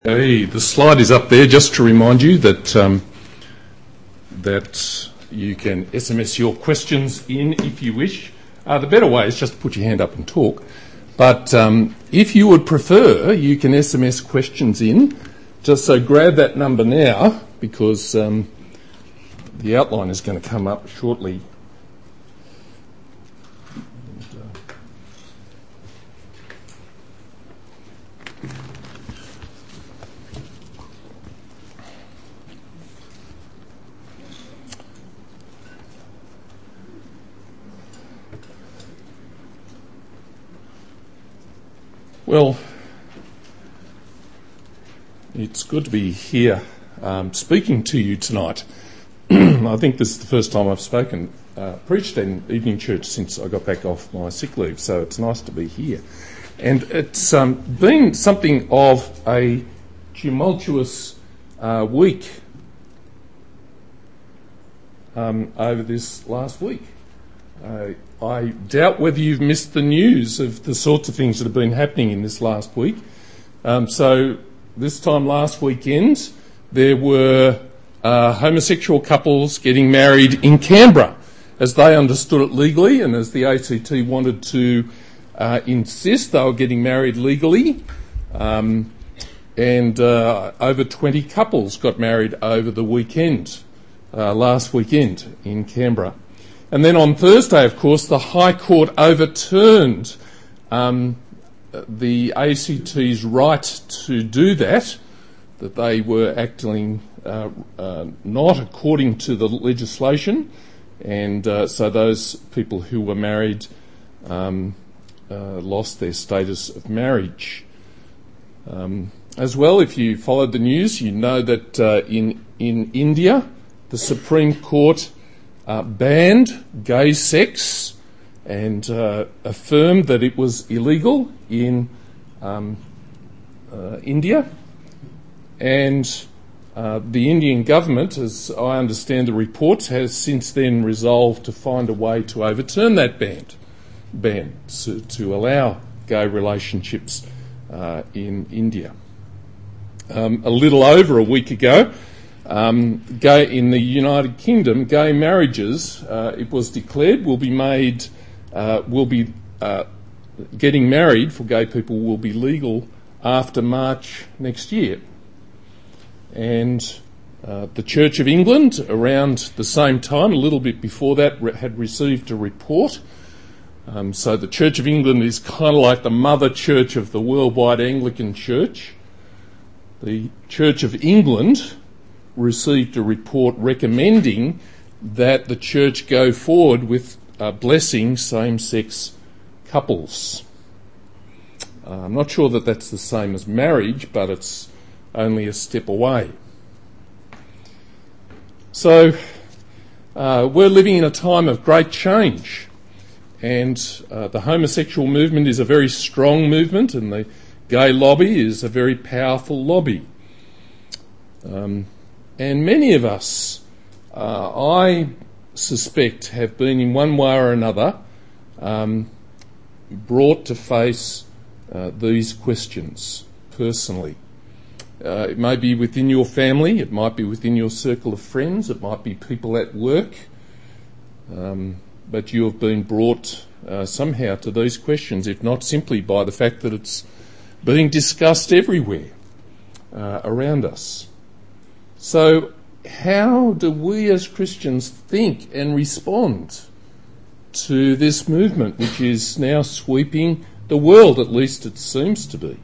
Hey, the slide is up there just to remind you that that you can SMS your questions in if you wish. The better way is just to put your hand up and talk. But if you would prefer, you can SMS questions in. Just so grab that number now, because the outline is going to come up shortly. Well, it's good to be here speaking to you tonight. I think this is the first time I've preached in evening church since I got back off my sick leave, so it's nice to be here. And it's been something of a tumultuous week over this last week. I doubt whether you've missed the news of the sorts of things that have been happening in this last week. So this time last weekend, there were homosexual couples getting married in Canberra, as they understood it legally, and as the ACT wanted to insist they were getting married legally. And over 20 couples got married over the weekend, last weekend in Canberra. And then on Thursday, of course, the High Court overturned the ACT's right to do that they were acting not according to the legislation, and so those people who were married lost their status of marriage. As well, if you followed the news, you know that in India, the Supreme Court banned gay sex and affirmed that it was illegal in India. And the Indian government, as I understand the reports, has since then resolved to find a way to overturn that ban to allow gay relationships in India. A little over a week ago, in the United Kingdom, gay marriages, it was declared, getting married for gay people will be legal after March next year. And the Church of England, around the same time, a little bit before that, had received a report. So the Church of England is kind of like the mother church of the worldwide Anglican Church. The Church of England received a report recommending that the church go forward with blessing same-sex couples. I'm not sure that that's the same as marriage, but it's only a step away. So we're living in a time of great change, and the homosexual movement is a very strong movement, and the gay lobby is a very powerful lobby. And many of us, I suspect, have been in one way or another brought to face these questions personally. It may be within your family, it might be within your circle of friends, it might be people at work, but you have been brought somehow to these questions, if not simply by the fact that it's being discussed everywhere around us. So how do we as Christians think and respond to this movement, which is now sweeping the world, at least it seems to be?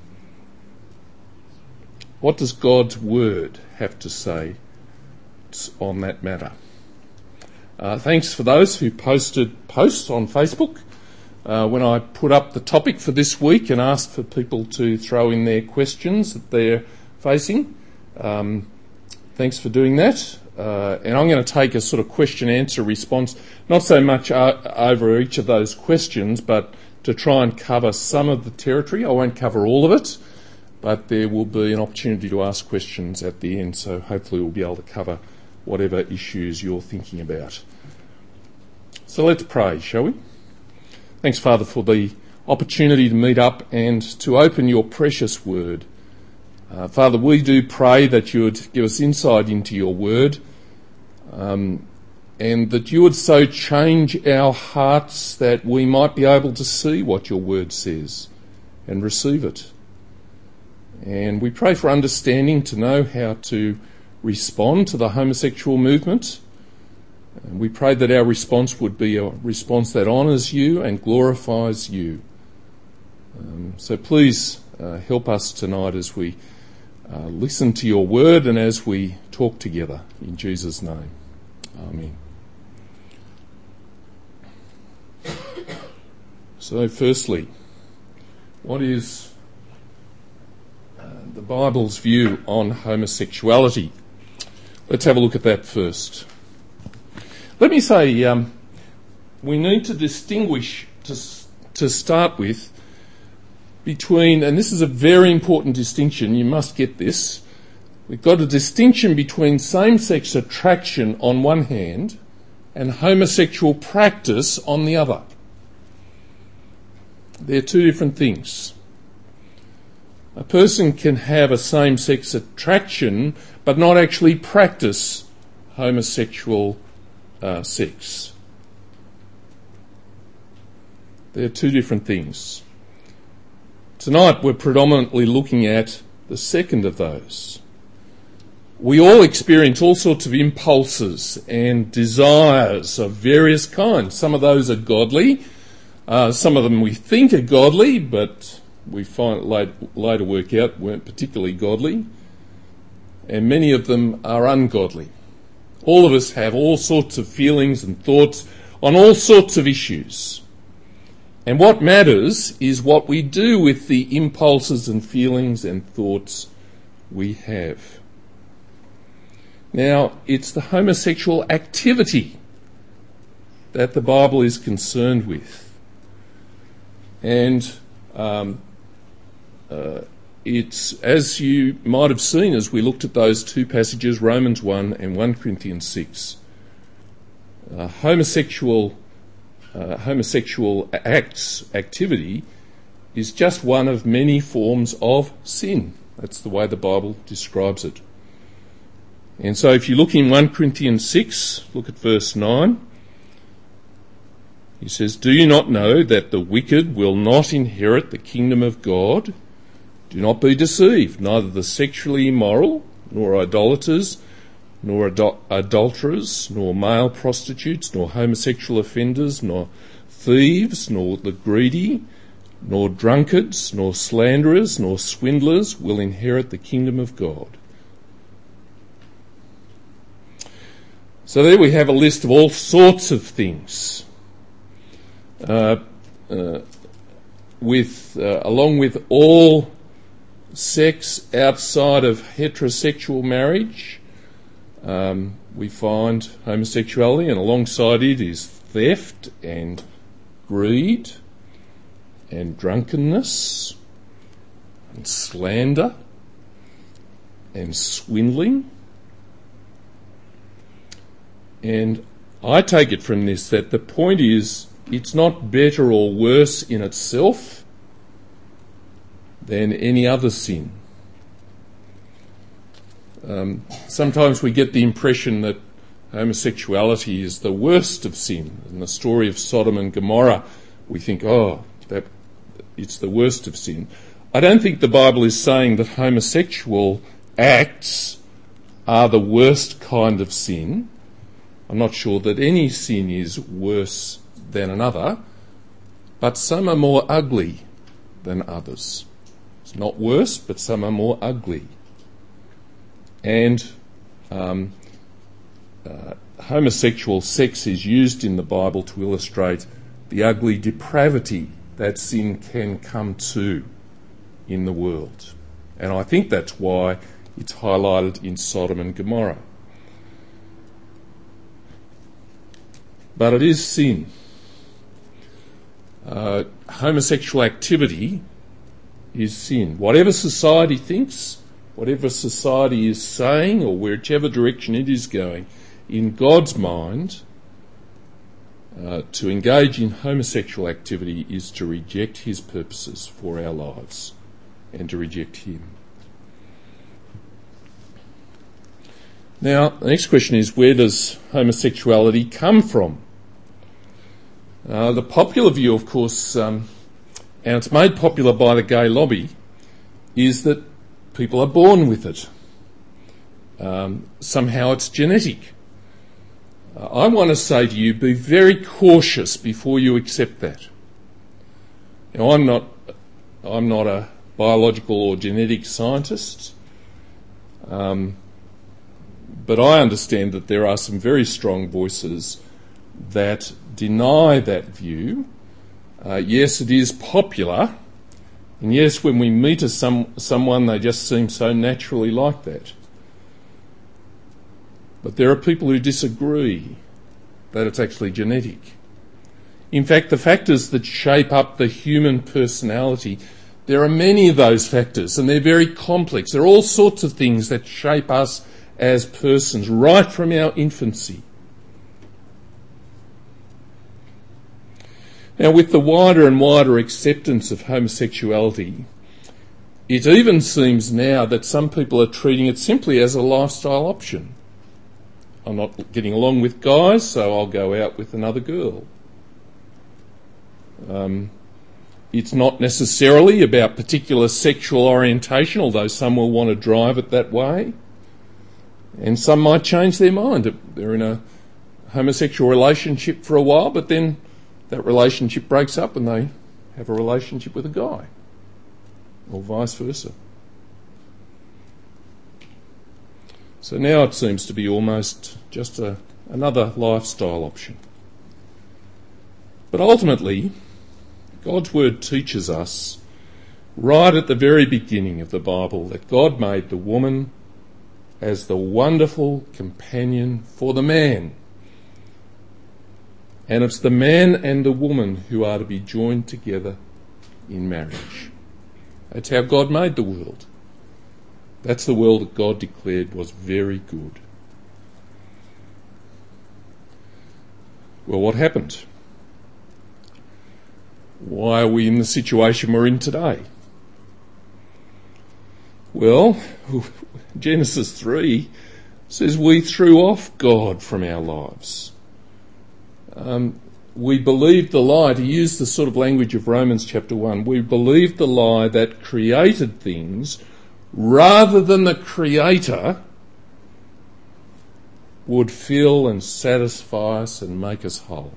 What does God's Word have to say on that matter? Thanks for those who posted posts on Facebook when I put up the topic for this week and asked for people to throw in their questions that they're facing. Thanks for doing that. And I'm going to take a sort of question-answer response, not so much over each of those questions, but to try and cover some of the territory. I won't cover all of it, but there will be an opportunity to ask questions at the end, so hopefully we'll be able to cover whatever issues you're thinking about. So let's pray, shall we? Thanks, Father, for the opportunity to meet up and to open your precious word Father, we do pray that you would give us insight into your word, and that you would so change our hearts that we might be able to see what your word says and receive it. And we pray for understanding to know how to respond to the homosexual movement. And we pray that our response would be a response that honours you and glorifies you. So please help us tonight as we listen to your word and as we talk together. In Jesus' name. Amen. So firstly, what is the Bible's view on homosexuality? Let's have a look at that first. Let me say we need to distinguish, to start with, between, and this is a very important distinction, you must get this, we've got a distinction between same-sex attraction on one hand and homosexual practice on the other. They're two different things. A person can have a same-sex attraction but not actually practice homosexual sex. They're two different things. Tonight we're predominantly looking at the second of those. We all experience all sorts of impulses and desires of various kinds. Some of those are godly. Some of them we think are godly, but we find later work out weren't particularly godly. And many of them are ungodly. All of us have all sorts of feelings and thoughts on all sorts of issues. And what matters is what we do with the impulses and feelings and thoughts we have. Now, it's the homosexual activity that the Bible is concerned with. And it's, as you might have seen as we looked at those two passages, Romans 1 and 1 Corinthians 6, homosexual activity is just one of many forms of sin. That's the way the Bible describes it. And so if you look in 1 Corinthians 6, look at verse 9. He says, "Do you not know that the wicked will not inherit the kingdom of God? Do not be deceived. Neither the sexually immoral, nor idolaters, nor adulterers, nor male prostitutes, nor homosexual offenders, nor thieves, nor the greedy, nor drunkards, nor slanderers, nor swindlers will inherit the kingdom of God." So there we have a list of all sorts of things. Along with all sex outside of heterosexual marriage, we find homosexuality, and alongside it is theft and greed and drunkenness and slander and swindling. And I take it from this that the point is, it's not better or worse in itself than any other sin. Sometimes we get the impression that homosexuality is the worst of sin. In the story of Sodom and Gomorrah, we think, that it's the worst of sin. I don't think the Bible is saying that homosexual acts are the worst kind of sin. I'm not sure that any sin is worse than another, but some are more ugly than others. It's not worse, but some are more ugly. And homosexual sex is used in the Bible to illustrate the ugly depravity that sin can come to in the world. And I think that's why it's highlighted in Sodom and Gomorrah. But it is sin. Homosexual activity is sin. Whatever society thinks, whatever society is saying, or whichever direction it is going, in God's mind, to engage in homosexual activity is to reject his purposes for our lives and to reject him. Now, the next question is, where does homosexuality come from? The popular view, of course, and it's made popular by the gay lobby, is that people are born with it. Somehow it's genetic. I want to say to you, be very cautious before you accept that. Now, I'm not a biological or genetic scientist, but I understand that there are some very strong voices that deny that view. Yes, it is popular, and yes, when we meet someone, they just seem so naturally like that. But there are people who disagree that it's actually genetic. In fact, the factors that shape up the human personality, there are many of those factors, and they're very complex. There are all sorts of things that shape us as persons right from our infancy. Now, with the wider and wider acceptance of homosexuality, it even seems now that some people are treating it simply as a lifestyle option. I'm not getting along with guys, so I'll go out with another girl. It's not necessarily about particular sexual orientation, although some will want to drive it that way. And some might change their mind. They're in a homosexual relationship for a while, but then that relationship breaks up and they have a relationship with a guy, or vice versa. So now it seems to be almost just another lifestyle option. But ultimately, God's Word teaches us right at the very beginning of the Bible that God made the woman as the wonderful companion for the man. And it's the man and the woman who are to be joined together in marriage. That's how God made the world. That's the world that God declared was very good. Well, what happened? Why are we in the situation we're in today? Well, Genesis 3 says we threw off God from our lives. We believed the lie, to use the sort of language of Romans chapter 1, we believed the lie that created things rather than the Creator would fill and satisfy us and make us whole.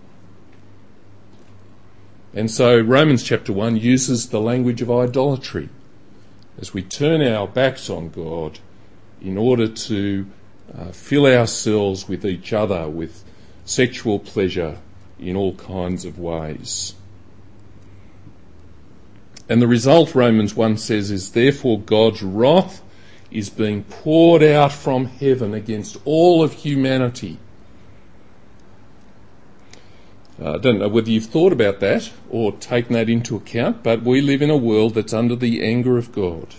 And so Romans chapter 1 uses the language of idolatry as we turn our backs on God in order to fill ourselves with each other, with sexual pleasure in all kinds of ways. And the result, Romans 1 says, is therefore God's wrath is being poured out from heaven against all of humanity. I don't know whether you've thought about that or taken that into account, but we live in a world that's under the anger of God.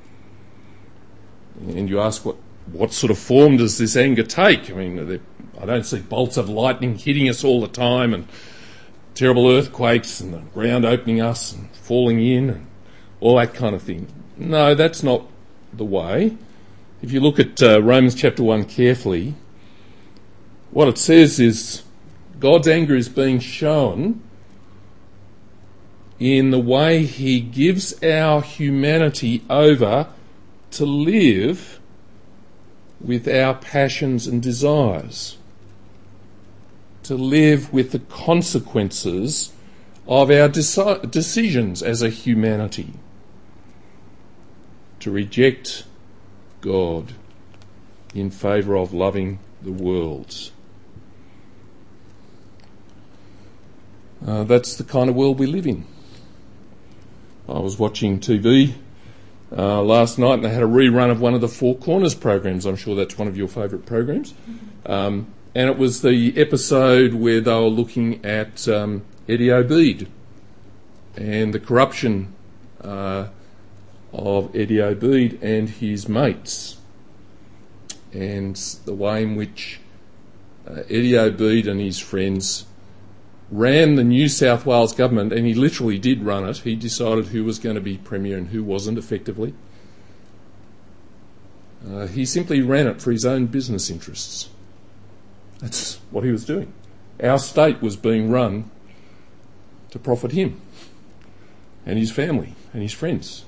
And you ask, what sort of form does this anger take? I mean, I don't see bolts of lightning hitting us all the time and terrible earthquakes and the ground opening us and falling in and all that kind of thing. No, that's not the way. If you look at Romans chapter 1 carefully, what it says is God's anger is being shown in the way he gives our humanity over to live with our passions and desires, to live with the consequences of our decisions as a humanity, to reject God in favour of loving the world. That's the kind of world we live in. I was watching TV last night and they had a rerun of one of the Four Corners programs. I'm sure that's one of your favourite programs. And it was the episode where they were looking at Eddie Obeid and the corruption of Eddie Obeid and his mates, and the way in which Eddie Obeid and his friends ran the New South Wales government, and he literally did run it. He decided who was going to be Premier and who wasn't, effectively. He simply ran it for his own business interests. That's what he was doing. Our state was being run to profit him and his family and his friends.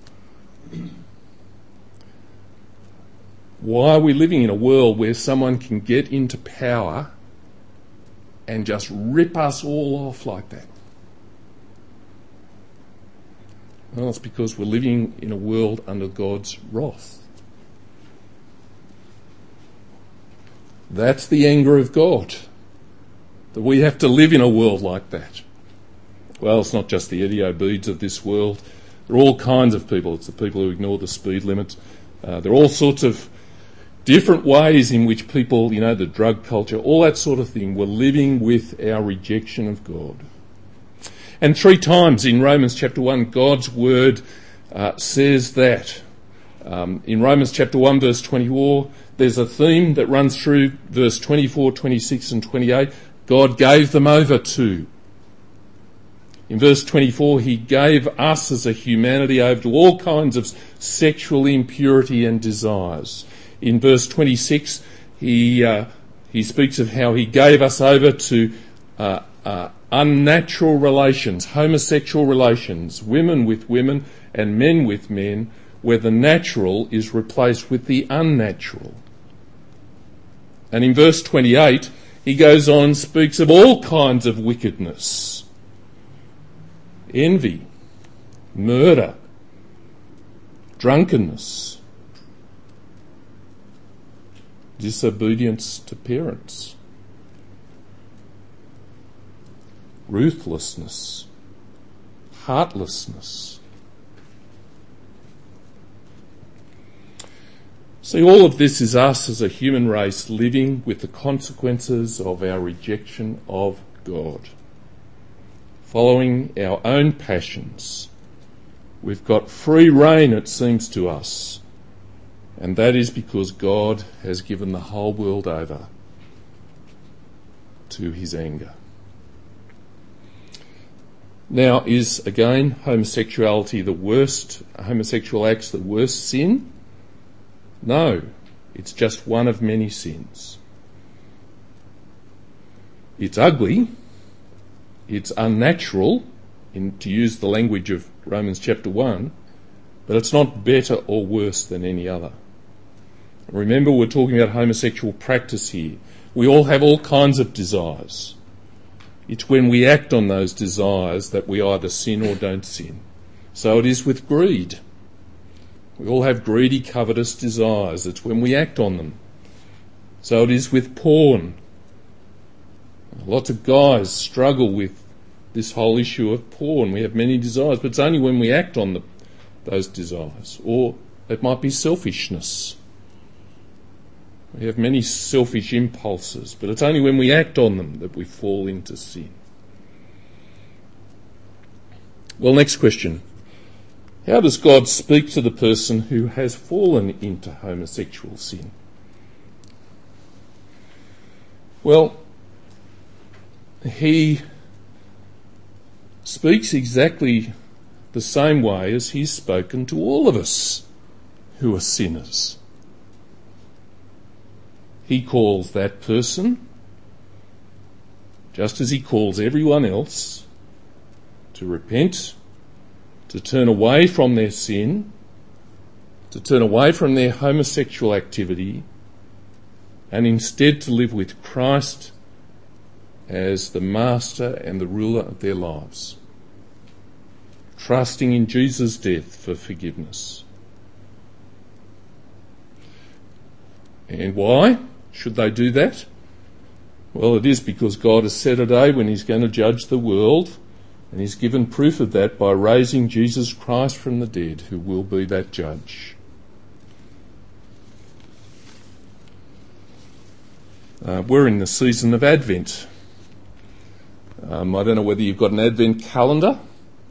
Why are we living in a world where someone can get into power and just rip us all off like that? Well, it's because we're living in a world under God's wrath. That's the anger of God, that we have to live in a world like that. Well, it's not just the Eddie Obeeds of this world. There are all kinds of people. It's the people who ignore the speed limit. There are all sorts of different ways in which people, the drug culture, all that sort of thing, were living with our rejection of God. And 3 times in Romans chapter 1, God's word says that. In Romans chapter 1, verse 24, there's a theme that runs through verse 24, 26 and 28. God gave them over to. In verse 24, he gave us as a humanity over to all kinds of sexual impurity and desires. In verse 26, he speaks of how he gave us over to unnatural relations, homosexual relations, women with women and men with men, where the natural is replaced with the unnatural. And in verse 28, he goes on and speaks of all kinds of wickedness. Envy, murder, drunkenness, disobedience to parents, ruthlessness, heartlessness. See, all of this is us as a human race living with the consequences of our rejection of God. Following our own passions. We've got free rein, it seems to us. And that is because God has given the whole world over to his anger. Now, is, again, homosexuality the worst, homosexual acts the worst sin? No, it's just one of many sins. It's ugly, it's unnatural, to use the language of Romans chapter 1, but it's not better or worse than any other. Remember, we're talking about homosexual practice here. We all have all kinds of desires. It's when we act on those desires that we either sin or don't sin. So it is with greed. We all have greedy, covetous desires. It's when we act on them. So it is with porn. Lots of guys struggle with this whole issue of porn. We have many desires, but it's only when we act on those desires. Or it might be selfishness. We have many selfish impulses, but it's only when we act on them that we fall into sin. Well, next question. How does God speak to the person who has fallen into homosexual sin? Well, he speaks exactly the same way as he's spoken to all of us who are sinners. He calls that person, just as he calls everyone else, to repent, to turn away from their sin, to turn away from their homosexual activity, and instead to live with Christ as the master and the ruler of their lives, trusting in Jesus' death for forgiveness. And why should they do that? Well, it is because God has set a day when he's going to judge the world, and he's given proof of that by raising Jesus Christ from the dead, who will be that judge. We're in the season of Advent. I don't know whether you've got an Advent calendar,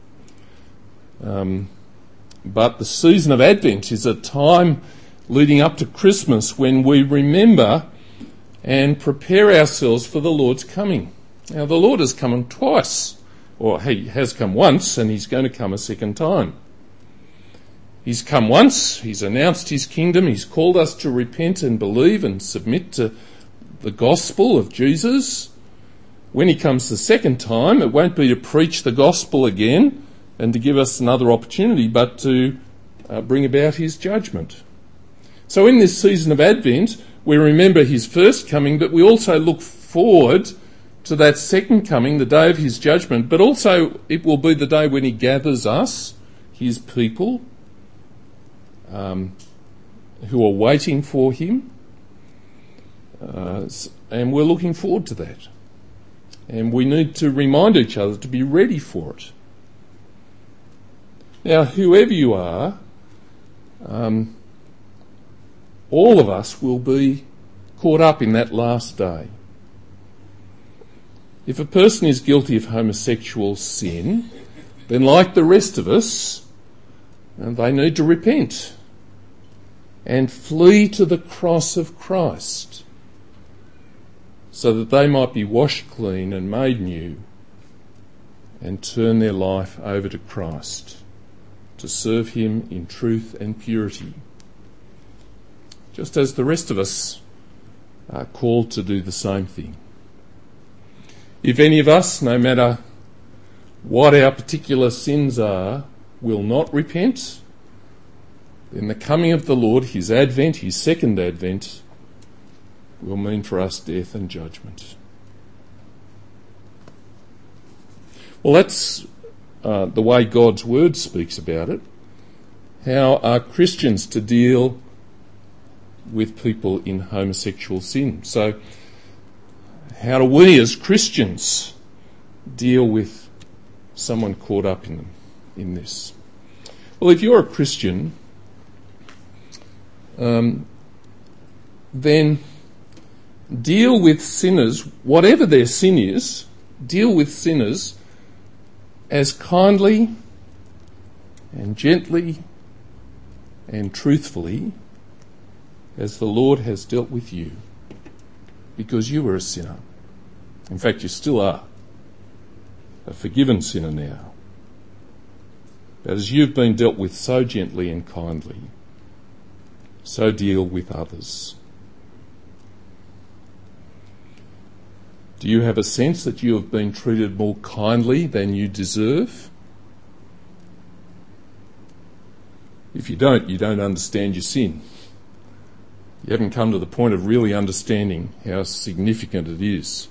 but the season of Advent is a time leading up to Christmas when we remember and prepare ourselves for the Lord's coming. Now, the Lord has come twice, or he has come once, and he's going to come a second time. He's come once, he's announced his kingdom, he's called us to repent and believe and submit to the gospel of Jesus. When he comes the second time, it won't be to preach the gospel again and to give us another opportunity, but to bring about his judgment. So in this season of Advent, we remember his first coming, but we also look forward to that second coming, the day of his judgment, but also it will be the day when he gathers us, his people, who are waiting for him, and we're looking forward to that. And we need to remind each other to be ready for it. Now, whoever you are, all of us will be caught up in that last day. If a person is guilty of homosexual sin, then like the rest of us, they need to repent and flee to the cross of Christ, so that they might be washed clean and made new and turn their life over to Christ to serve him in truth and purity, just as the rest of us are called to do the same thing. If any of us, no matter what our particular sins are, will not repent, then the coming of the Lord, his advent, his second advent, will mean for us death and judgment. Well, that's the way God's word speaks about it. How are Christians to deal with people in homosexual sin? So, how do we as Christians deal with someone caught up in this? Well, if you're a Christian, then deal with sinners, whatever their sin is, deal with sinners as kindly and gently and truthfully as the Lord has dealt with you, because you were a sinner. In fact, you still are a forgiven sinner now. But as you've been dealt with so gently and kindly, so deal with others. Do you have a sense that you have been treated more kindly than you deserve? If you don't understand your sin. You haven't come to the point of really understanding how significant it is.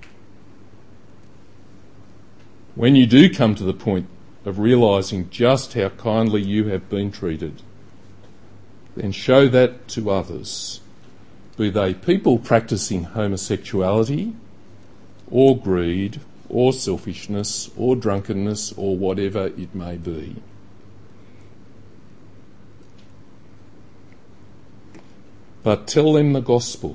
When you do come to the point of realising just how kindly you have been treated, then show that to others, be they people practising homosexuality, or greed, or selfishness, or drunkenness, or whatever it may be. But tell them the gospel.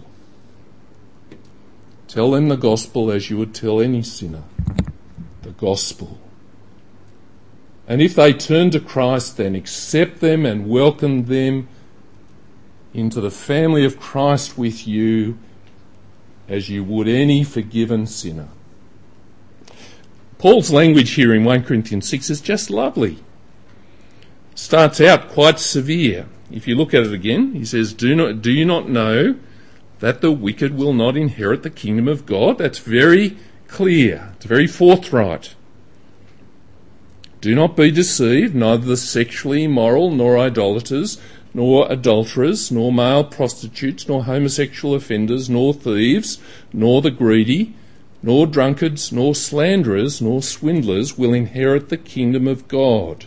Tell them the gospel as you would tell any sinner. The gospel. And if they turn to Christ, then accept them and welcome them into the family of Christ with you as you would any forgiven sinner. Paul's language here in 1 Corinthians 6 is just lovely. Starts out quite severe. If you look at it again, he says, Do you not know that the wicked will not inherit the kingdom of God? That's very clear. It's very forthright. Do not be deceived, neither the sexually immoral, nor idolaters, nor adulterers, nor male prostitutes, nor homosexual offenders, nor thieves, nor the greedy, nor drunkards, nor slanderers, nor swindlers will inherit the kingdom of God.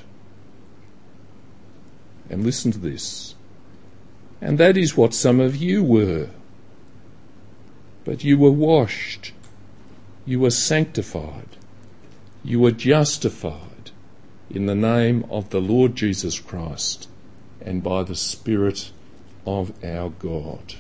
And listen to this. And that is what some of you were. But you were washed. You were sanctified. You were justified in the name of the Lord Jesus Christ and by the Spirit of our God.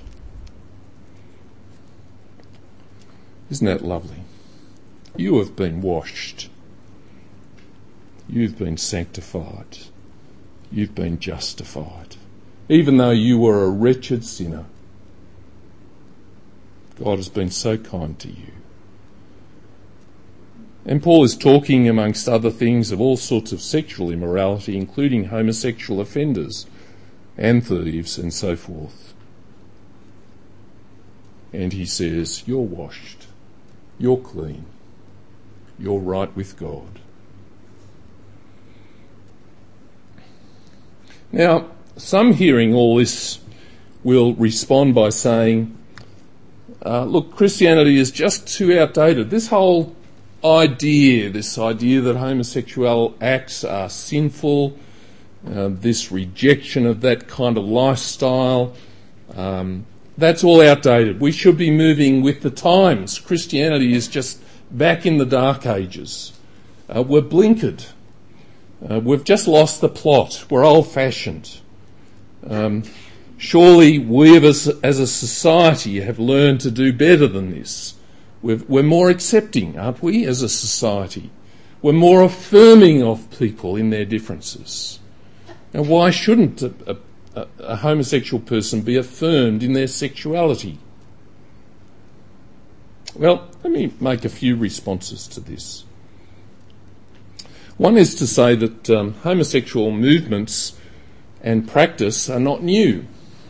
Isn't that lovely? You have been washed. You've been sanctified. You've been justified. Even though you were a wretched sinner, God has been so kind to you. And Paul is talking, amongst other things, of all sorts of sexual immorality, including homosexual offenders and thieves and so forth. And he says, you're washed, you're clean, you're right with God. Now, some hearing all this will respond by saying, look, Christianity is just too outdated. This idea that homosexual acts are sinful, this rejection of that kind of lifestyle, that's all outdated. We should be moving with the times. Christianity is just back in the Dark Ages. We're blinkered. We've just lost the plot. We're old-fashioned. Surely we as a society have learned to do better than this. We're more accepting, aren't we, as a society? We're more affirming of people in their differences. Now, why shouldn't a homosexual person be affirmed in their sexuality? Well, let me make a few responses to this. One is to say that homosexual movements and practice are not new.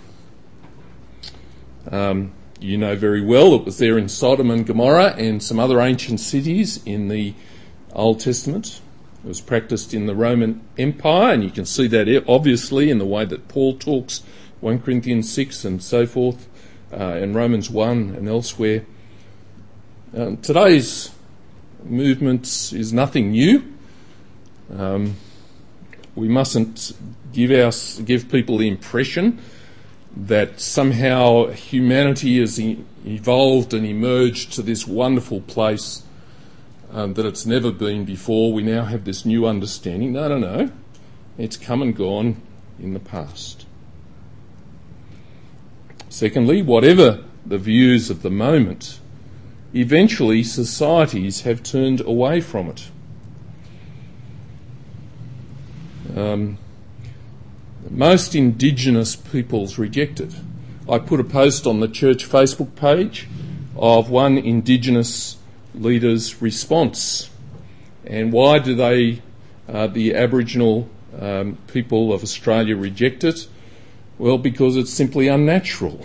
You know very well it was there in Sodom and Gomorrah and some other ancient cities in the Old Testament. It was practiced in the Roman Empire, and you can see that obviously in the way that Paul talks, 1 Corinthians 6 and so forth, and Romans 1 and elsewhere. Today's movement is nothing new. We mustn't give people the impression that somehow humanity has evolved and emerged to this wonderful place that it's never been before. We now have this new understanding. No. It's come and gone in the past. Secondly, whatever the views of the moment, eventually societies have turned away from it. Most Indigenous peoples reject it. I put a post on the church Facebook page of one Indigenous leader's response. And why do the Aboriginal people of Australia reject it? Well, because it's simply unnatural.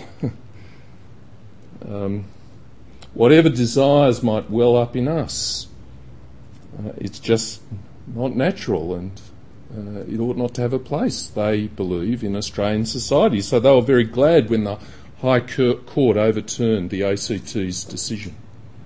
Whatever desires might well up in us, it's just not natural, and it ought not to have a place, they believe, in Australian society. So they were very glad when the High Court overturned the ACT's decision.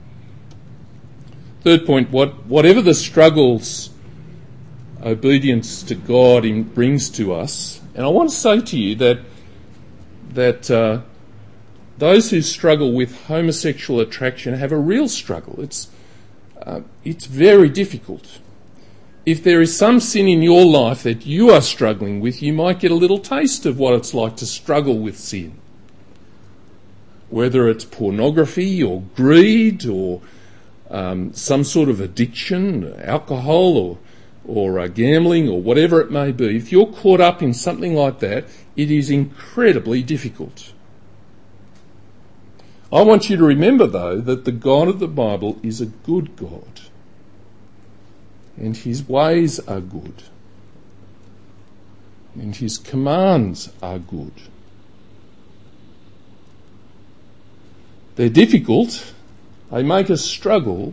Third point, whatever the struggles obedience to God brings to us, and I want to say to you that those who struggle with homosexual attraction have a real struggle. It's very difficult. If there is some sin in your life that you are struggling with, you might get a little taste of what it's like to struggle with sin. Whether it's pornography or greed or some sort of addiction, alcohol or gambling or whatever it may be, if you're caught up in something like that, it is incredibly difficult. I want you to remember, though, that the God of the Bible is a good God. And his ways are good. And his commands are good. They're difficult. They make us struggle.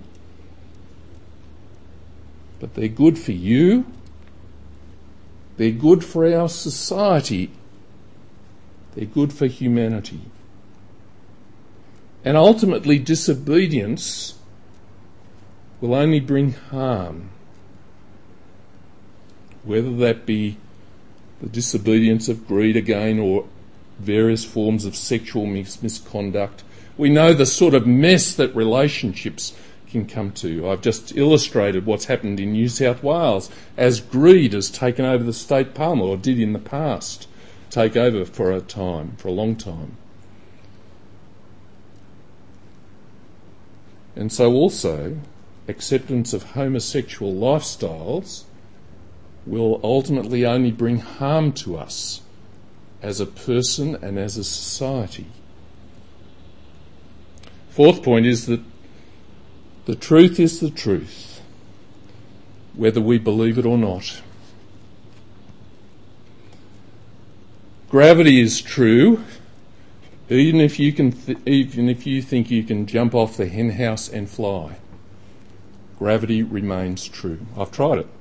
But they're good for you. They're good for our society. They're good for humanity. And ultimately, disobedience will only bring harm. Whether that be the disobedience of greed again or various forms of sexual misconduct. We know the sort of mess that relationships can come to. I've just illustrated what's happened in New South Wales as greed has taken over the state parliament, or did in the past take over for a long time. And so also acceptance of homosexual lifestyles will ultimately only bring harm to us as a person and as a society. Fourth point is that the truth is the truth. whether we believe it or not. Gravity is true, even if you think you can jump off the hen house and fly. Gravity remains true. I've tried it.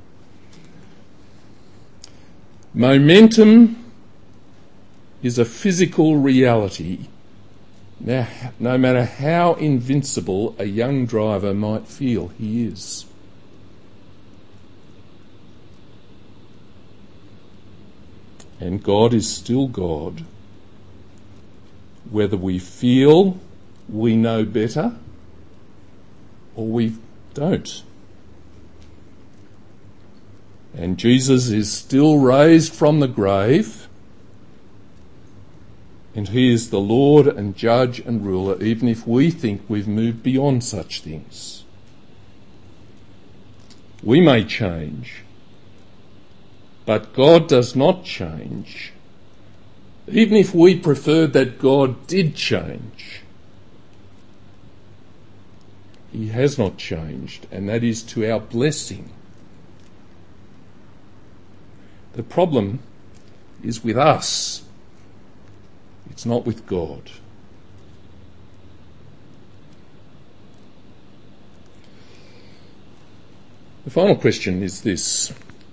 Momentum is a physical reality. Now, no matter how invincible a young driver might feel he is. And God is still God, whether we feel we know better or we don't. And Jesus is still raised from the grave, and he is the Lord and Judge and Ruler, even if we think we've moved beyond such things. We may change, but God does not change, even if we preferred that God did change. He has not changed, and that is to our blessing. The problem is with us. It's not with God. The final question is this.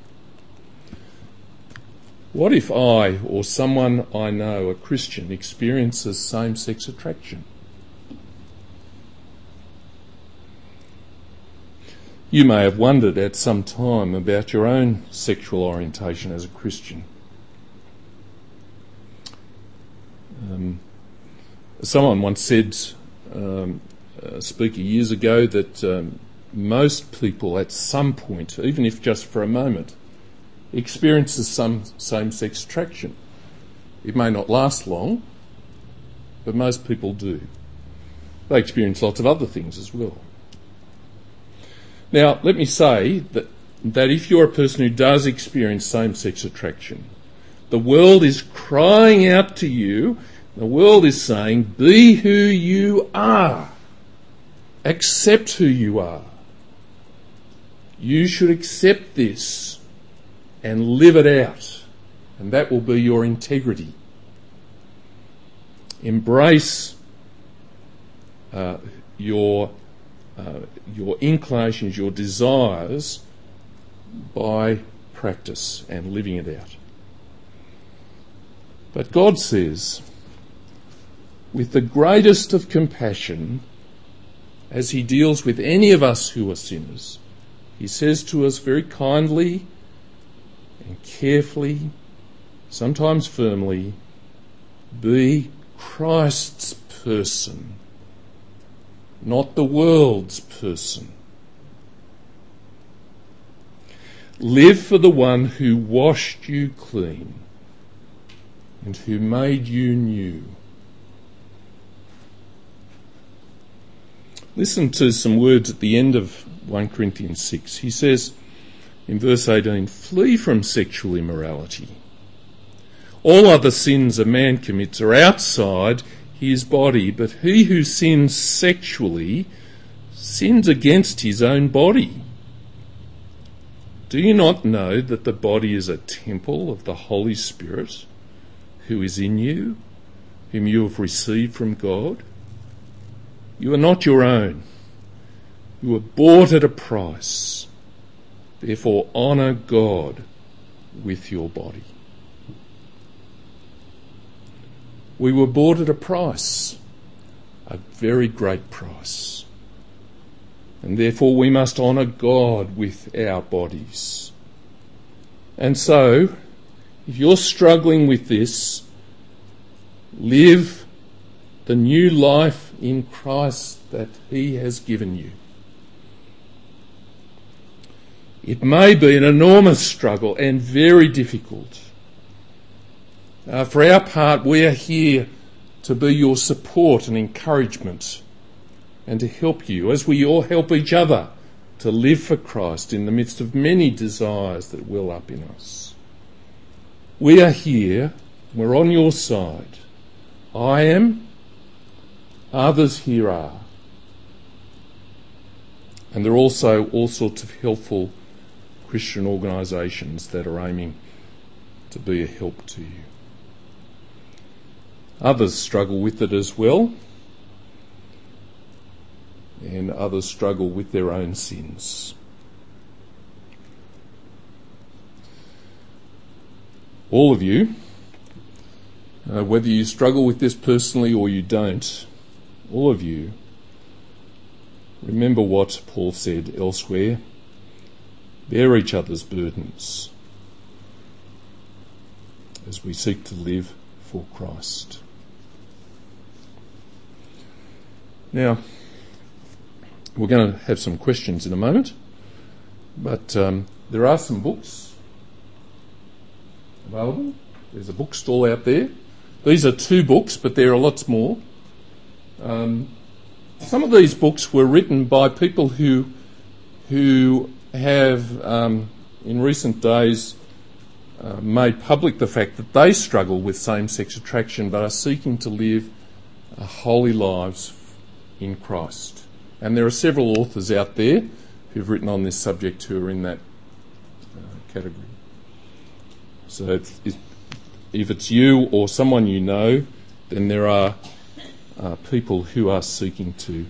What if I or someone I know, a Christian, experiences same-sex attraction? You may have wondered at some time about your own sexual orientation as a Christian. Someone once said, a speaker years ago, that most people at some point, even if just for a moment, experiences some same-sex attraction. It may not last long, but most people do. They experience lots of other things as well. Now, let me say that if you're a person who does experience same-sex attraction, the world is crying out to you. The world is saying, be who you are. Accept who you are. You should accept this and live it out, and that will be your integrity. Embrace your inclinations, your desires, by practice and living it out. But God says, with the greatest of compassion, as he deals with any of us who are sinners, he says to us very kindly and carefully, sometimes firmly, be Christ's person, not the world's person. Live for the one who washed you clean and who made you new. Listen to some words at the end of 1 Corinthians 6. He says in verse 18, flee from sexual immorality. All other sins a man commits are outside his body, but he who sins sexually sins against his own body. Do you not know that the body is a temple of the Holy Spirit who is in you, whom you have received from God? You are not your own. You were bought at a price. Therefore, honour God with your body. We were bought at a price, a very great price. And therefore we must honour God with our bodies. And so, if you're struggling with this, live the new life in Christ that he has given you. It may be an enormous struggle and very difficult. For our part, we are here to be your support and encouragement and to help you, as we all help each other, to live for Christ in the midst of many desires that well up in us. We are here, we're on your side. I am, others here are. And there are also all sorts of helpful Christian organisations that are aiming to be a help to you. Others struggle with it as well, and others struggle with their own sins. All of you, whether you struggle with this personally or you don't, all of you, remember what Paul said elsewhere: bear each other's burdens as we seek to live for Christ. Now, we're going to have some questions in a moment, but there are some books available. There's a bookstall out there. These are 2 books, but there are lots more. Some of these books were written by people who have, in recent days, made public the fact that they struggle with same-sex attraction but are seeking to live holy lives in Christ. And there are several authors out there who've written on this subject who are in that category. So if it's you or someone you know, then there are people who are seeking to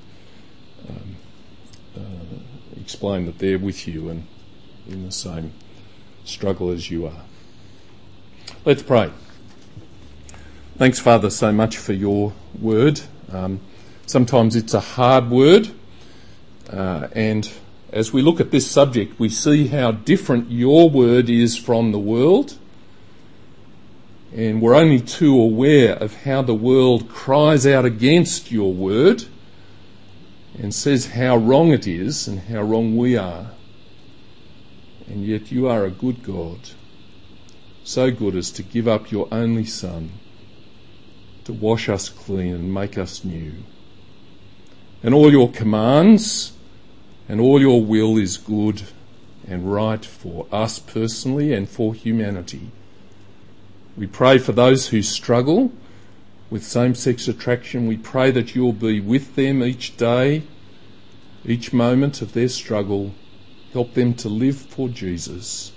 explain that they're with you and in the same struggle as you are. Let's pray. Thanks, Father, so much for your word. Sometimes it's a hard word, and as we look at this subject, we see how different your word is from the world, and we're only too aware of how the world cries out against your word and says how wrong it is and how wrong we are. And yet you are a good God, so good as to give up your only Son to wash us clean and make us new. And all your commands and all your will is good and right for us personally and for humanity. We pray for those who struggle with same-sex attraction. We pray that you'll be with them each day, each moment of their struggle. Help them to live for Jesus.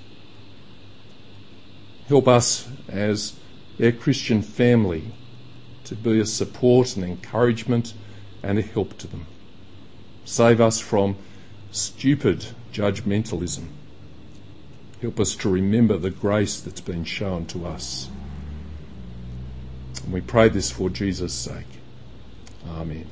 Help us as their Christian family to be a support and encouragement and a help to them. Save us from stupid judgmentalism. Help us to remember the grace that's been shown to us. And we pray this for Jesus' sake. Amen.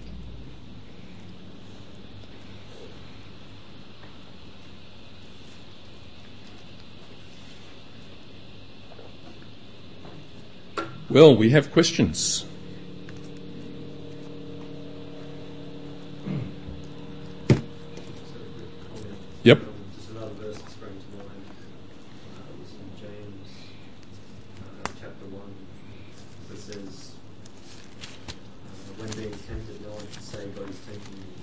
Well, we have questions. Yep. Just another verse that sprang to mind. It was in James chapter 1 that says, when being tempted, no one should say God is tempting you,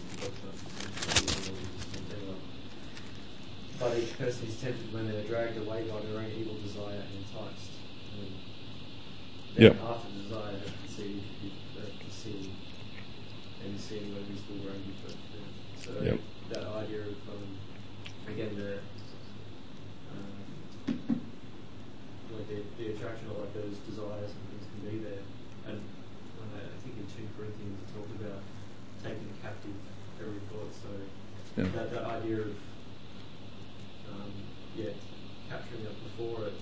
but each person is tempted when they are dragged away by their own evil desire and enticed. And then after desire, they conceive the sin, and the sin when we still grow deeper. So that idea of again, the attraction of like those desires and things can be there. And I think in 2 Corinthians it talked about taking captive every thought. So that idea of capturing it before it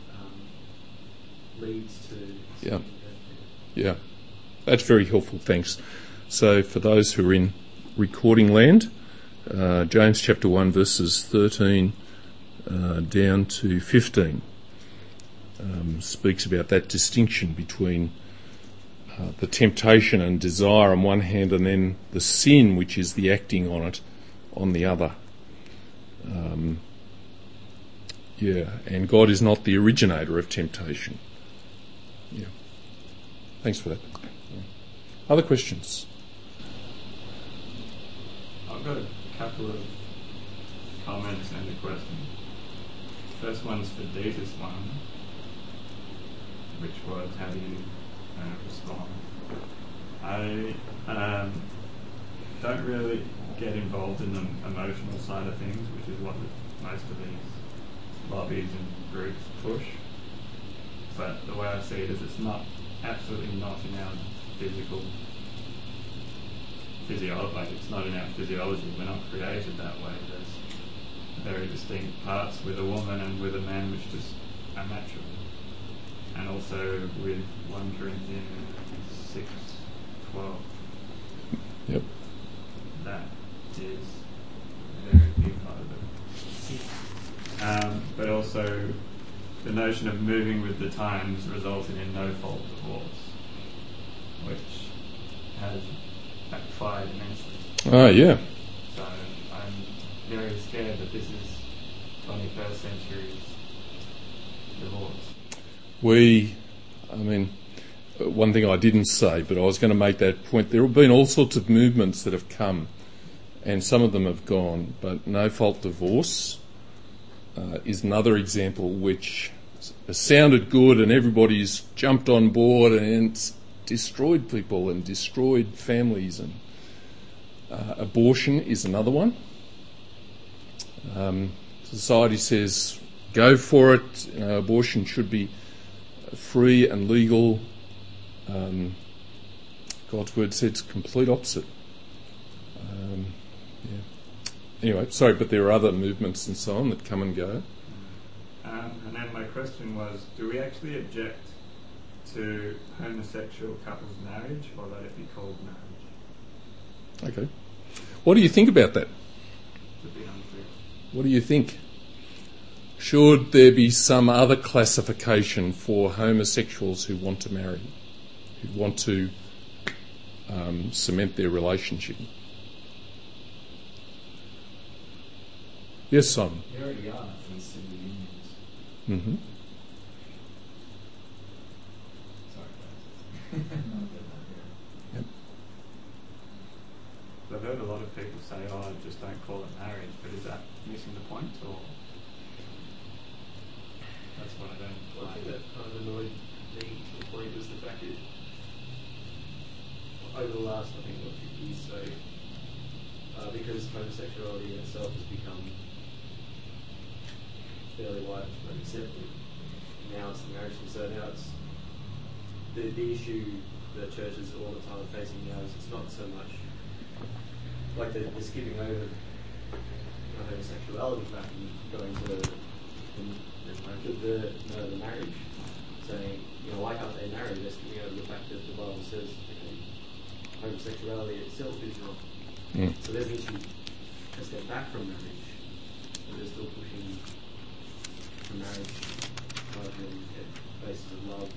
leads to yeah. That's very helpful, thanks. So for those who are in recording land, James chapter 1 verses 13 down to 15 speaks about that distinction between the temptation and desire on one hand and then the sin, which is the acting on it, on the other. And God is not the originator of temptation. Thanks for that. Other questions? I've got a couple of comments and a question. First one's for Dita's one, which was how do you respond? I don't really get involved in the emotional side of things, which is what most of these lobbies and groups push. But the way I see it is it's not absolutely not in our physiology. Like it's not in our physiology. We're not created that way. There's very distinct parts with a woman and with a man which just are natural. And also with 1 Corinthians 6:12. Yep. That is a very big part of it. But also the notion of moving with the times resulted in no-fault divorce, which has backfired immensely. Oh, yeah. So I'm very scared that this is 21st century's divorce. One thing I didn't say, but I was going to make that point. There have been all sorts of movements that have come, and some of them have gone, but no-fault divorce is another example which has sounded good and everybody's jumped on board and it's destroyed people and destroyed families. And abortion is another one. Society says, go for it. Abortion should be free and legal. God's word says complete opposite. Anyway, sorry, but there are other movements and so on that come and go. And then my question was, do we actually object to homosexual couples' marriage, or let it be called marriage? Okay. What do you think about that? It's a bit unclear. What do you think? Should there be some other classification for homosexuals who want to marry, who want to cement their relationship? Yes, Simon. There already are in civil unions. Mm-hmm. Sorry, Yep. I've heard a lot of people say, just don't call it marriage, but is that missing the point, or that's what I don't Well, I like? think that kind of annoyed me to the point was the fact that over the last, 50 years, so because homosexuality in itself has become fairly widespread accepted, now it's the marriage, so now it's the issue that churches all the time are facing now is it's not so much like they're skipping over homosexuality fact and going to the marriage, saying, why can't they marry? They're skipping over the fact that the Bible says homosexuality itself is wrong. Mm. So there's an issue a step back from marriage, but they're still pushing for marriage either on the basis of love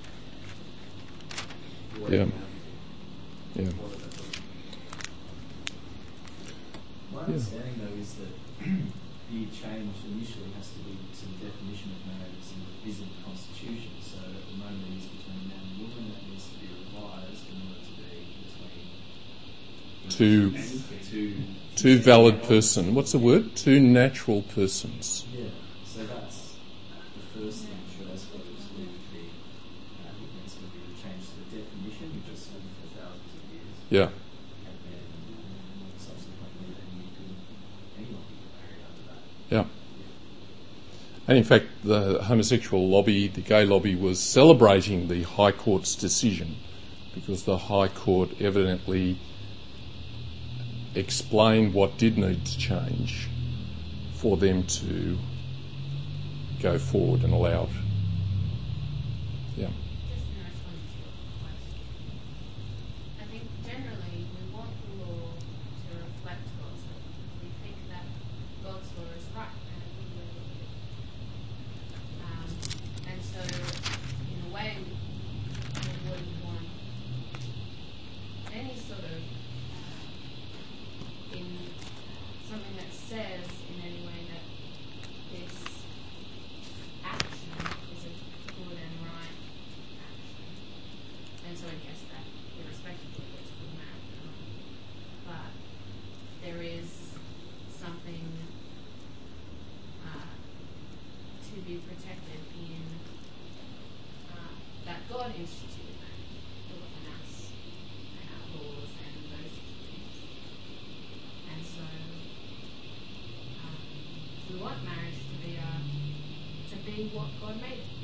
or whatever. Yeah. My understanding, though, is that the change initially has to be to the definition of marriage is in the Constitution. So at the moment it is between man and woman. That needs to be revised in order to be between Two valid person. What's the word? Two natural persons. Yeah. So that's the first thing. But I suppose it would be it's going to be the change to the definition, which is for thousands of years. Yeah. Yeah. And in fact, the homosexual lobby, the gay lobby, was celebrating the High Court's decision because the High Court evidently explained what did need to change for them to go forward and allow it. Yeah. Just in response to your question, I think generally we want the law to reflect God's law. We think that God's law is right and a good way to live. And so, in a way, we wouldn't want any sort of something that says in any way that this action is a good and right what God made it.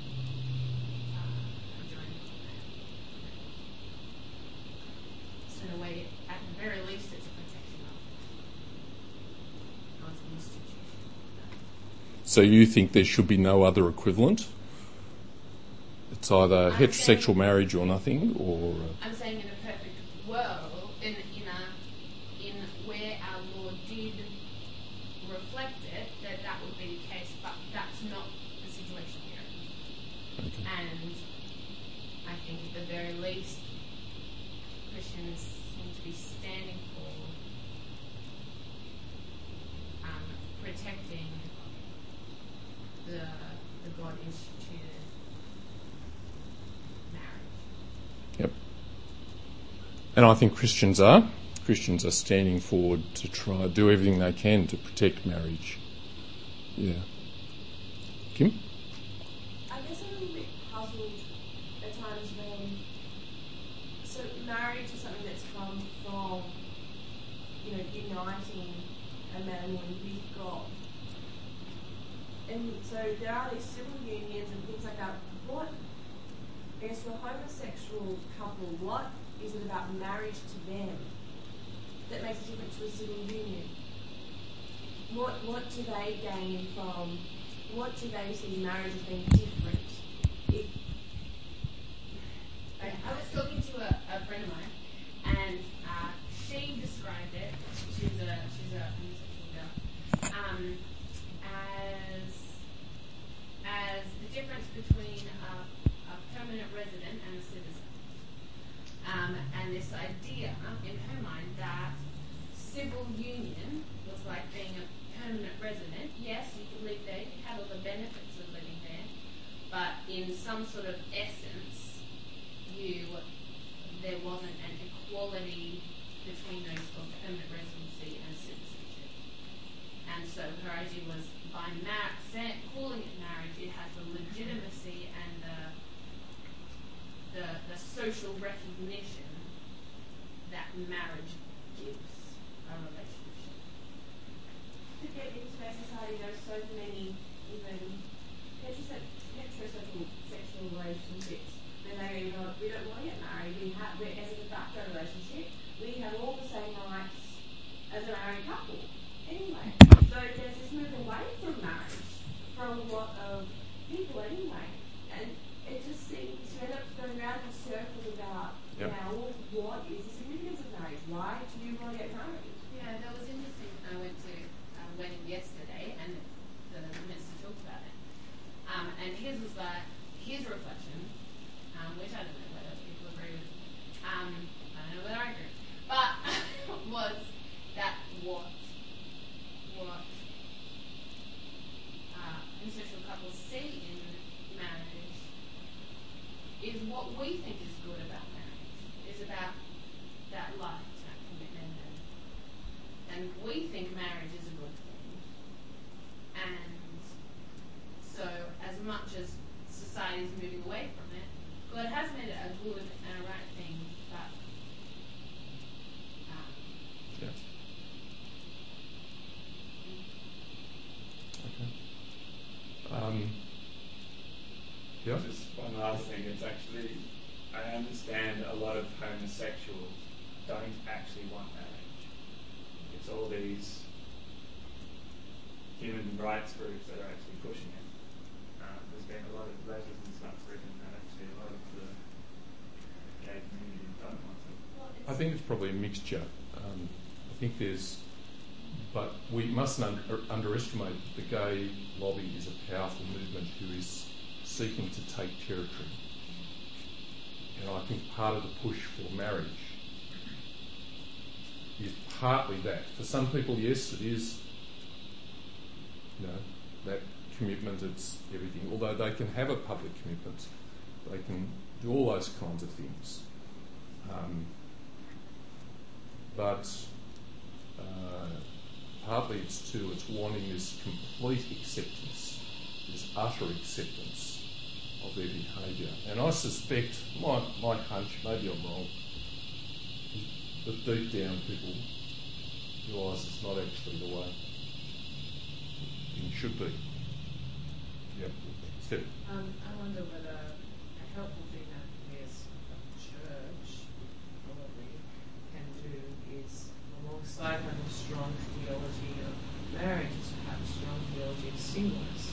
So in a way, at the very least, it's a protection of God's institution. So you think there should be no other equivalent? It's either heterosexual marriage or nothing, or... I'm saying in a perfect world, in where our Lord did reflect it, that would be the case, but that's not the situation here. Okay. And I think at the very least, Christians seem to be standing for protecting the God instituted marriage. Yep. And I think Christians are standing forward to try to do everything they can to protect marriage. Yeah. Kim? I guess I'm a little bit puzzled at times when, so marriage is something that's come from, uniting a man and woman with God. And so there are these civil unions and things like that. What, I guess for a homosexual couple, what is it about marriage to them that makes a difference to a civil union? What do they gain from, what do they see marriage as being different? I was talking to a friend of mine, and she described it, she's a homosexual girl, as the difference between a permanent resident and a citizen. And this idea in her mind that civil union was like being a permanent resident. Yes, you could live there, you had all the benefits of living there, but in some sort of essence, there wasn't an equality between those of permanent residency and citizenship. And so her idea was by calling it marriage, it has the legitimacy and the social recognition that marriage gives a relationship. To get into our society, there are so many even heterosexual sexual relationships. Then they go, we don't want to get married. We're as a de facto relationship. We have all the same rights as a married couple. Anyway, so there's this move away from marriage from a lot of people anyway, and it just seems to end up going around in circles about now what is the significance of marriage? Why do you want to get married? Yeah, that was interesting. I went to a wedding yesterday, and the minister talked about it. And his was like his reflection, which I don't know whether people agree with. I don't know whether I agree, but was that what homosexual couples see in marriage is what we think is good about marriage, is about that lifetime commitment, and we think marriage is a good thing. And so as much as society is moving away from it, God has made it a good and a right thing, but Just one last thing, it's actually, I understand a lot of homosexuals don't actually want marriage. It's all these human rights groups that are actually pushing it. There's been a lot of letters and stuff written that actually a lot of the gay community don't want it. I think it's probably a mixture. I think but we mustn't underestimate the gay lobby is a powerful movement who is seeking to take territory. And I think part of the push for marriage is partly that. For some people, yes, it is, that commitment, it's everything. Although they can have a public commitment, they can do all those kinds of things. But partly it's wanting this complete acceptance, this utter acceptance of their behaviour. And I suspect, my hunch, maybe I'm wrong, but deep down people realise it's not actually the way it should be. Yep. Step. I wonder whether a helpful thing that we as a church probably can do is, alongside having strong theology of marriage, is to have a strong theology of singleness.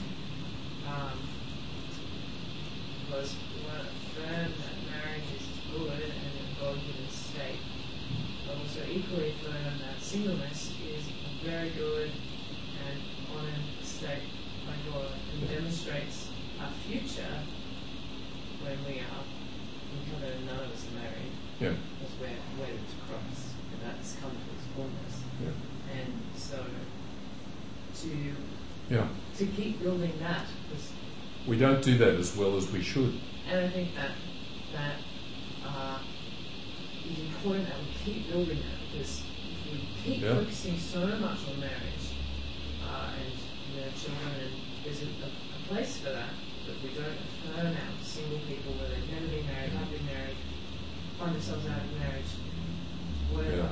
Because we want to affirm that marriage is good and a God-given state, but also equally affirm that singleness is a very good and honoured state by God, and demonstrates our future when we are in heaven and none of us are married, because we're wedded to Christ, and that's come to His fullness. And so to keep building that, because we don't do that as well as we should. And I think that is important that we keep building that, because if we keep focusing so much on marriage and children, and there's a place for that, but we don't affirm our single people where they've never been married, haven't been married, find themselves out of marriage, whatever.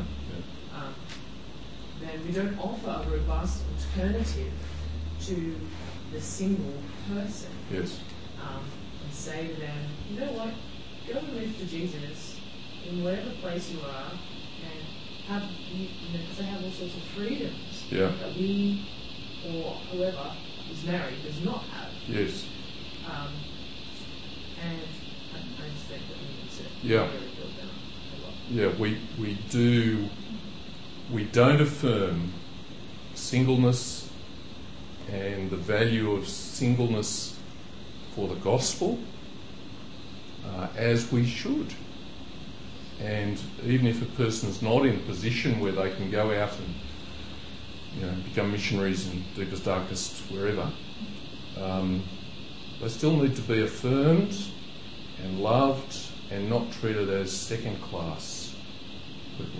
Then we don't offer a robust alternative to the single person. Yes. And say to them, you know what, go and live for Jesus in whatever place you are, and have, because they have all sorts of freedoms that we, or whoever is married, does not have. Yes. And I just think that we need to really build that a lot. Yeah, we don't affirm singleness and the value of singleness for the gospel as we should. And even if a person's not in a position where they can go out and become missionaries in deepest, darkest, wherever, they still need to be affirmed and loved and not treated as second-class people.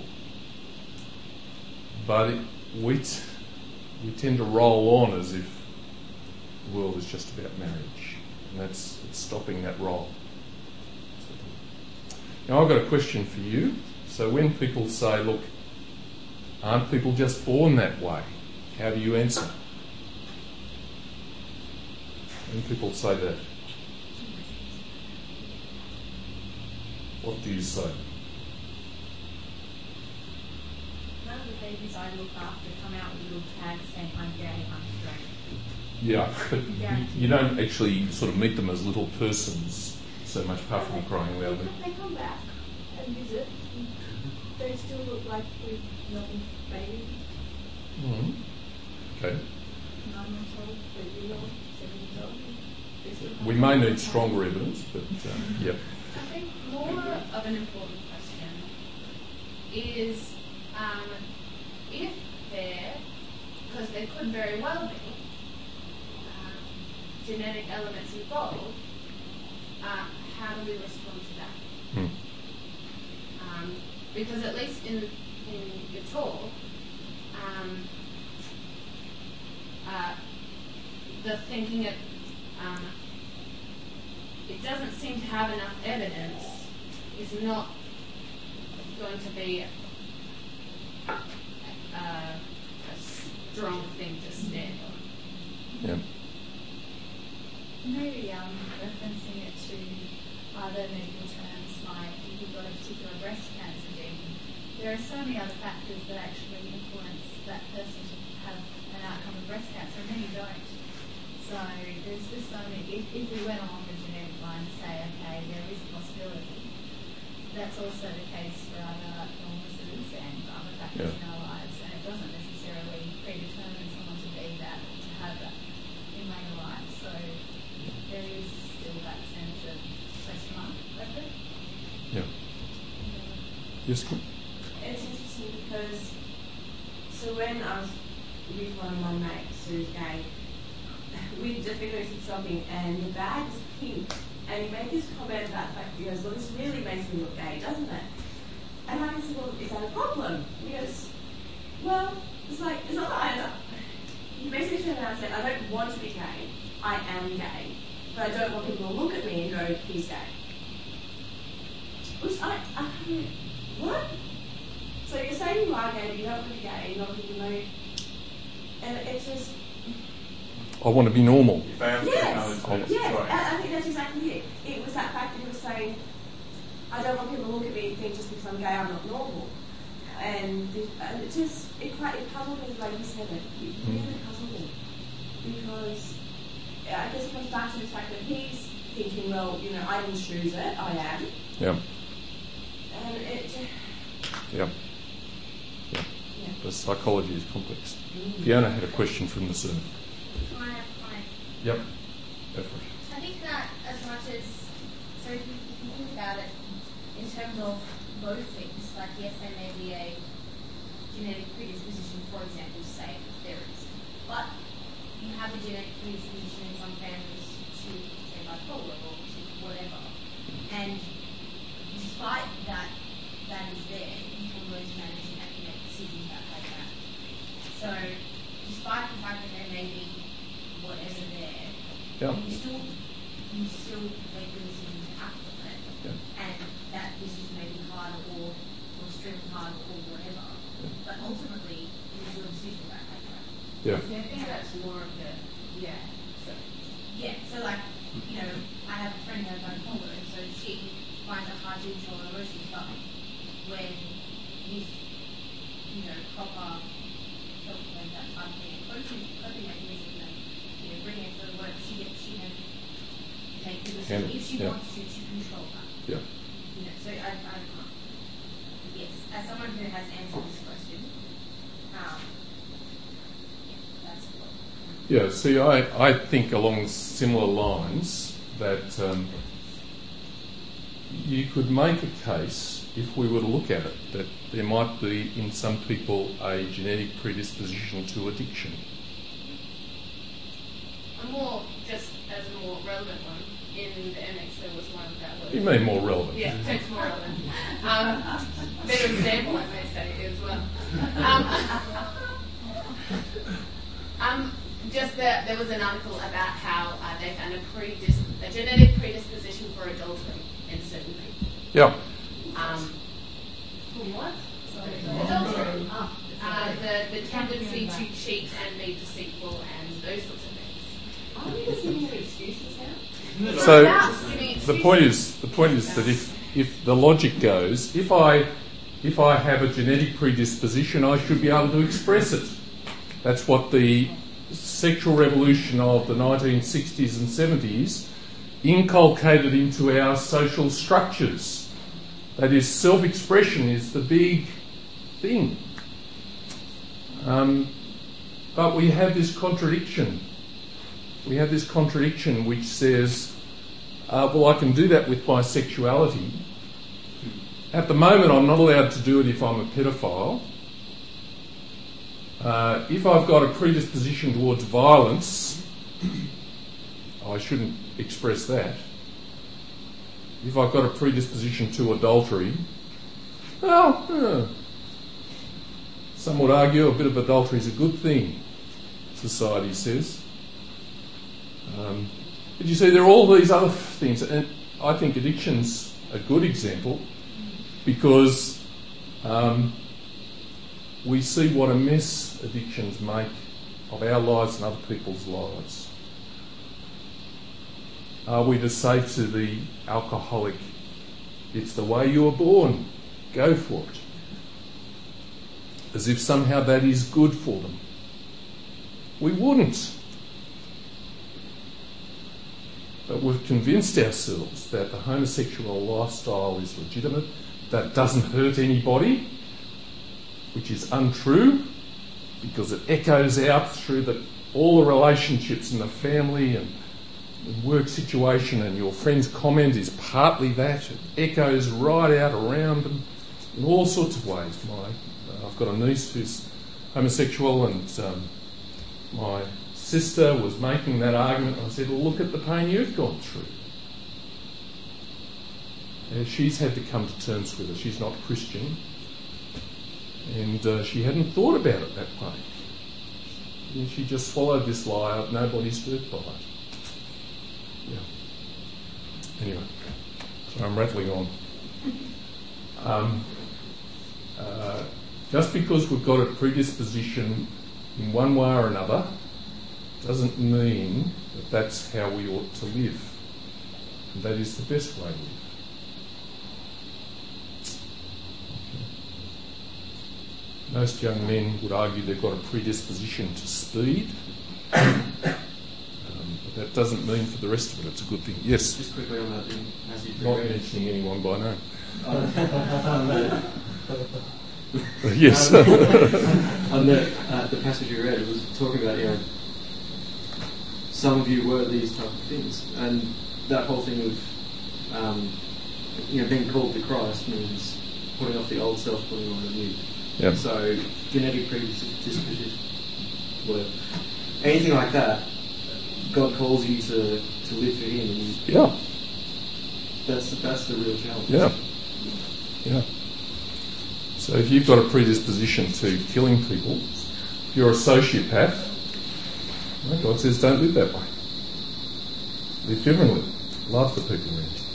But we tend to roll on as if the world is just about marriage, and it's stopping that roll. Now I've got a question for you. So when people say, look, aren't people just born that way? How do you answer? When people say that, what do you say? None of the babies I look after come out with little tags saying, I'm gay, I'm straight. Yeah, but you don't actually sort of meet them as little persons so much puffing and crying loudly. They come back and visit. They still look like we've young baby. Okay. 9 months old, 3 years old, 7 years old. We may need stronger evidence, but I think more of an important question is if there, because there could very well be genetic elements involved, how do we respond to that? Because at least in your talk, the thinking it doesn't seem to have enough evidence is not going to be a strong thing to stand on. Yeah. Maybe referencing it to other medical terms, like if you've got a particular breast cancer gene, there are so many other factors that actually influence that person to have an outcome of breast cancer, and many don't. So there's just so many. If we went along the genetic line and say, okay, there is a possibility, that's also the case for other illnesses and other factors in our lives, and it doesn't necessarily predetermine someone to be that or to have that in later life. So there is still that sense of question mark, right? Yeah. Yes, Kim? It's interesting because, so when I was with one of my mates who's gay, we just negotiated something and the bag was pink, and he made this comment about the fact, he goes, well, this really makes me look gay, doesn't it? And I said, well, is that a problem? He goes, well, it's like, it's not that he basically turned around and said, I don't want to be gay, I am gay, but I don't want people to look at me and go, he's gay. Which I mean, what? So you're saying you are gay, but you don't want to be gay, not people know. And it's just... I want to be normal. You failed to acknowledge that it's a Yes, choice. I think that's exactly it. It was that fact that he was saying, I don't want people to look at me and think just because I'm gay I'm not normal. And it puzzled me the way he said it. It really puzzled me. Because I guess it comes back to the fact that he's thinking, well, I didn't choose it, I am. Yeah. And Yeah. The psychology is complex. Fiona had a question from the Zoom. Can I have mine? Yep. Go for it. I think that as much as, so if you think about it in terms of both things, like yes, there may be a genetic predisposition, for example, say there is, but you have a genetic predisposition in some families to say bipolar or to whatever, and despite that is there, you can learn to manage it and make decisions that like that. So, despite the fact that there may be whatever there, you still make the decision to act on it, and that decision may be harder or extremely harder or whatever, but ultimately it is your decision about that. Yeah. I think that's more of the, So like, I have a friend who has bipolar, and so she finds it hard to enjoy emotions, but when with, proper help and that type of thing, coping mechanism and, bring it to the work, she can make the decision if she wants to control that. Yeah. So I don't know. Yes, as someone who has answered this question, that's what. Yeah, see, I think along similar lines that you could make a case, if we were to look at it, that there might be in some people a genetic predisposition to addiction. A more, just as a more relevant one, in the MX there was one that was... You mean more relevant? Yeah, it's more relevant. Better example, I may say, as well. Just that there was an article about how they found a genetic predisposition for adultery in certain people. Yeah. For what? Adultery. The tendency to cheat and be deceitful and those sorts of things. Are you just giving them excuses now? So the point is that if the logic goes, if I have a genetic predisposition, I should be able to express it. That's what the sexual revolution of the 1960s and 70s inculcated into our social structures. That is, self-expression is the big thing. But we have this contradiction. We have this contradiction which says, well, I can do that with my sexuality. At the moment, I'm not allowed to do it if I'm a pedophile. If I've got a predisposition towards violence, I shouldn't express that. If I've got a predisposition to adultery, well, some would argue a bit of adultery is a good thing, society says. But you see, there are all these other things, and I think addiction's a good example because we see what a mess addictions make of our lives and other people's lives. Are we to say to the alcoholic, it's the way you were born, go for it? As if somehow that is good for them. We wouldn't. But we've convinced ourselves that the homosexual lifestyle is legitimate, that it doesn't hurt anybody, which is untrue, because it echoes out through all the relationships in the family and the work situation, and your friend's comment is partly that. It echoes right out around them in all sorts of ways. I've got a niece who's homosexual, and my sister was making that argument. I said, well, look at the pain you've gone through. She's had to come to terms with it. She's not Christian. And she hadn't thought about it that way. And she just swallowed this lie of nobody's hurt by it. Yeah. Anyway, so I'm rattling on. Just because we've got a predisposition in one way or another doesn't mean that that's how we ought to live. And that is the best way to live. Most young men would argue they've got a predisposition to speed. But that doesn't mean for the rest of it it's a good thing. Yes? Just quickly on that, in Matthew 3. Not mentioning anyone by name. Yes. Yes. On the passage you read, it was talking about, some of you were these type of things. And that whole thing of, being called to Christ means putting off the old self, putting on the new. Yep. So genetic predisposition, whatever, anything like that, God calls you to live for Him. And that's the real challenge. Yeah. So if you've got a predisposition to killing people, if you're a sociopath, God says don't live that way. Live differently. Love the people around you.